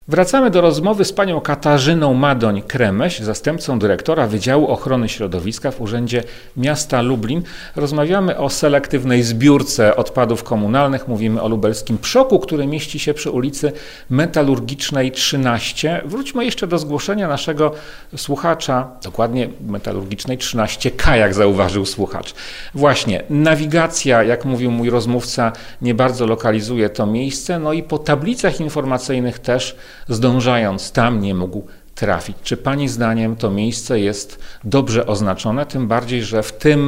Wracamy do rozmowy z panią Katarzyną Madoń-Kremeś, zastępcą dyrektora Wydziału Ochrony Środowiska w Urzędzie Miasta Lublin. Rozmawiamy o selektywnej zbiórce odpadów komunalnych. Mówimy o lubelskim Przoku, który mieści się przy ulicy Metalurgicznej 13. Wróćmy jeszcze do zgłoszenia naszego słuchacza, dokładnie Metalurgicznej 13K, jak zauważył słuchacz. Właśnie, nawigacja, jak mówił mój rozmówca, nie bardzo lokalizuje to miejsce, no i po tablicach informacyjnych też zdążając tam nie mógł trafić. Czy pani zdaniem to miejsce jest dobrze oznaczone, tym bardziej, że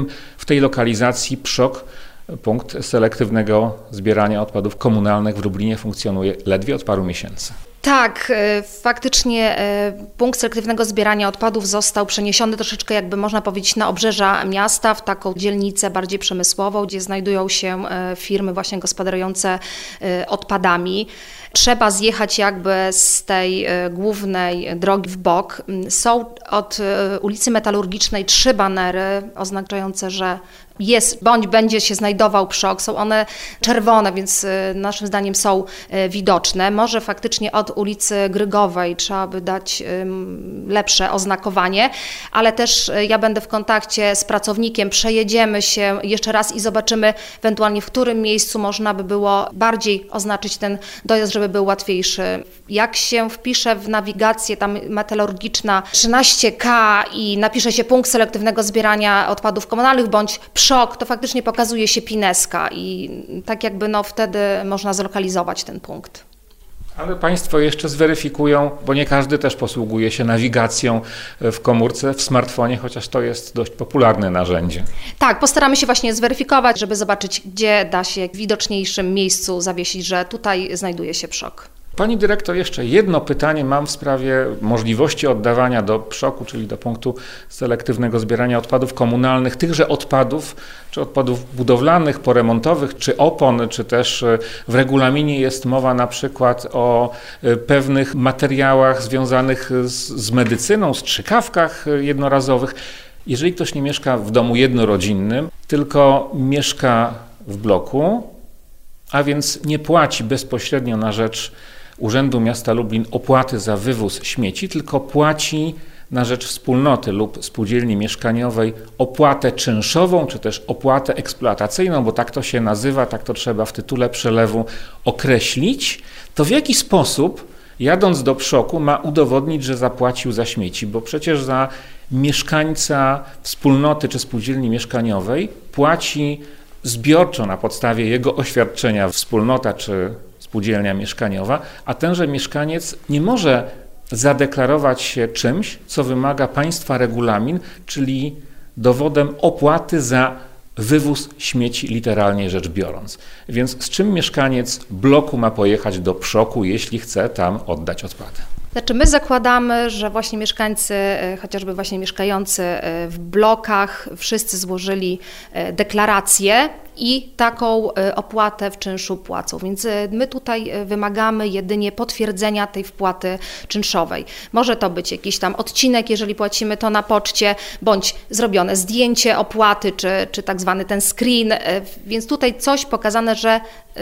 w tej lokalizacji Przok, punkt selektywnego zbierania odpadów komunalnych w Lublinie, funkcjonuje ledwie od paru miesięcy? Tak, faktycznie punkt selektywnego zbierania odpadów został przeniesiony troszeczkę, jakby można powiedzieć, na obrzeża miasta, w taką dzielnicę bardziej przemysłową, gdzie znajdują się firmy właśnie gospodarujące odpadami. Trzeba zjechać jakby z tej głównej drogi w bok. Są od ulicy Metalurgicznej 3 banery oznaczające, że jest bądź będzie się znajdował Przok. Są one czerwone, więc naszym zdaniem są widoczne. Może faktycznie od ulicy Grygowej trzeba by dać lepsze oznakowanie, ale też ja będę w kontakcie z pracownikiem, przejedziemy się jeszcze raz i zobaczymy ewentualnie, w którym miejscu można by było bardziej oznaczyć ten dojazd, żeby był łatwiejszy. Jak się wpisze w nawigację tam Metalurgiczna 13K i napisze się punkt selektywnego zbierania odpadów komunalnych bądź Przok, to faktycznie pokazuje się pineska i tak jakby wtedy można zlokalizować ten punkt. Ale państwo jeszcze zweryfikują, bo nie każdy też posługuje się nawigacją w komórce, w smartfonie, chociaż to jest dość popularne narzędzie. Tak, postaramy się właśnie zweryfikować, żeby zobaczyć, gdzie da się w widoczniejszym miejscu zawiesić, że tutaj znajduje się Przok. Pani dyrektor, jeszcze jedno pytanie mam w sprawie możliwości oddawania do Przoku, czyli do punktu selektywnego zbierania odpadów komunalnych, tychże odpadów, czy odpadów budowlanych, poremontowych, czy opon, czy też w regulaminie jest mowa na przykład o pewnych materiałach związanych z medycyną, strzykawkach jednorazowych. Jeżeli ktoś nie mieszka w domu jednorodzinnym, tylko mieszka w bloku, a więc nie płaci bezpośrednio na rzecz Urzędu Miasta Lublin opłaty za wywóz śmieci, tylko płaci na rzecz wspólnoty lub spółdzielni mieszkaniowej opłatę czynszową, czy też opłatę eksploatacyjną, bo tak to się nazywa, tak to trzeba w tytule przelewu określić, to w jaki sposób, jadąc do Przoku, ma udowodnić, że zapłacił za śmieci, bo przecież za mieszkańca wspólnoty czy spółdzielni mieszkaniowej płaci zbiorczo na podstawie jego oświadczenia wspólnota czy spółdzielnia mieszkaniowa, a tenże mieszkaniec nie może zadeklarować się czymś, co wymaga państwa regulamin, czyli dowodem opłaty za wywóz śmieci, literalnie rzecz biorąc. Więc z czym mieszkaniec bloku ma pojechać do Przoku, jeśli chce tam oddać odpady? Znaczy my zakładamy, że właśnie mieszkańcy, chociażby właśnie mieszkający w blokach, wszyscy złożyli deklarację i taką opłatę w czynszu płacą. Więc my tutaj wymagamy jedynie potwierdzenia tej wpłaty czynszowej. Może to być jakiś tam odcinek, jeżeli płacimy to na poczcie, bądź zrobione zdjęcie opłaty, czy tak zwany ten screen. Więc tutaj coś pokazane, że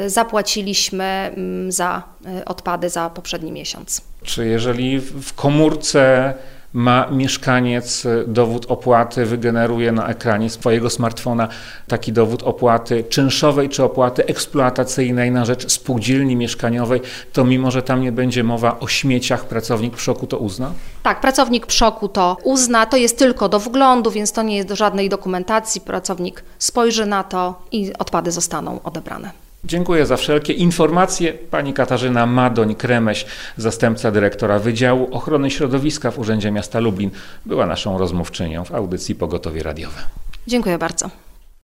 zapłaciliśmy za odpady za poprzedni miesiąc. Czy jeżeli w komórce ma mieszkaniec dowód opłaty, wygeneruje na ekranie swojego smartfona taki dowód opłaty czynszowej czy opłaty eksploatacyjnej na rzecz spółdzielni mieszkaniowej, to mimo, że tam nie będzie mowa o śmieciach, pracownik Przoku to uzna? Tak, pracownik Przoku to uzna, to jest tylko do wglądu, więc to nie jest do żadnej dokumentacji. Pracownik spojrzy na to i odpady zostaną odebrane. Dziękuję za wszelkie informacje. Pani Katarzyna Madoń-Kremeś, zastępca dyrektora Wydziału Ochrony Środowiska w Urzędzie Miasta Lublin, była naszą rozmówczynią w audycji Pogotowie Radiowe. Dziękuję bardzo.